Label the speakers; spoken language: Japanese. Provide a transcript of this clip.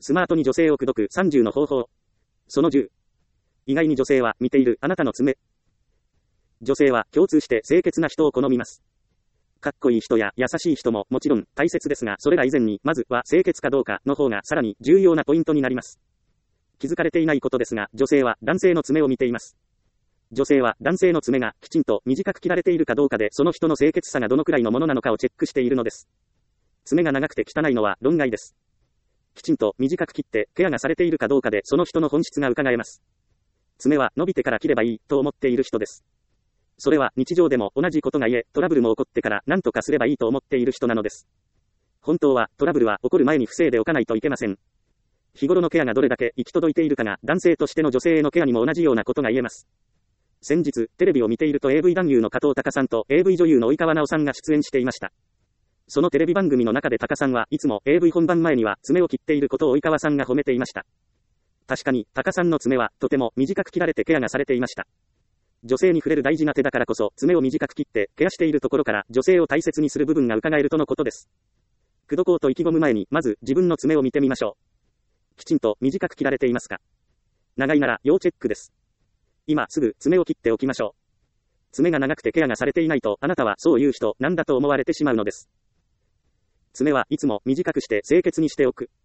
Speaker 1: スマートに女性を口説く30の方法。その10。意外に女性は見ているあなたの爪。女性は共通して清潔な人を好みます。かっこいい人や優しい人ももちろん大切ですが、それら以前にまずは清潔かどうかの方がさらに重要なポイントになります。気づかれていないことですが、女性は男性の爪を見ています。女性は男性の爪がきちんと短く切られているかどうかで、その人の清潔さがどのくらいのものなのかをチェックしているのです。爪が長くて汚いのは論外です。きちんと短く切ってケアがされているかどうかで、その人の本質が伺えます。爪は伸びてから切ればいいと思っている人です。それは日常でも同じことが言え、トラブルも起こってから何とかすればいいと思っている人なのです。本当はトラブルは起こる前に防いでおかないといけません。日頃のケアがどれだけ行き届いているかが、男性としての女性へのケアにも同じようなことが言えます。先日、テレビを見ていると AV 男優の加藤隆さんと AV 女優の及川奈緒さんが出演していました。そのテレビ番組の中で隆さんはいつも AV 本番前には爪を切っていることを及川さんが褒めていました。確かに、隆さんの爪はとても短く切られてケアがされていました。女性に触れる大事な手だからこそ、爪を短く切ってケアしているところから女性を大切にする部分が伺えるとのことです。口説こうと意気込む前に、まず自分の爪を見てみましょう。きちんと短く切られていますか？長いなら要チェックです。今すぐ爪を切っておきましょう。爪が長くてケアがされていないと、あなたはそういう人なんだと思われてしまうのです。爪はいつも短くして清潔にしておく。